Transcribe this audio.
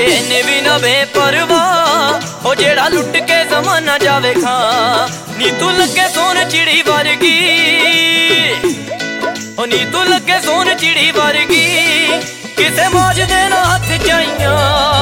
ਇਹਨੇ ਵੀ ਨਾ ਬੇਪਰਵਾਹ ਉਹ ਜਿਹੜਾ ਲੁੱਟ ਕੇ ਜ਼ਮਾਨਾ ਜਾਵੇ ਖਾਂ। ਨੀ ਤੂੰ ਲੱਗੇ ਸੋਨ ਚਿੜੀ ਵਰਗੀ, ਉਹ ਨੀ ਤੂੰ ਲੱਗੇ ਸੋਨ ਚਿੜੀ ਵਰਗੀ, ਕਿਸੇ ਮੌਜ ਦੇ ਨਾ ਹੱਥ ਜਾਈਆਂ।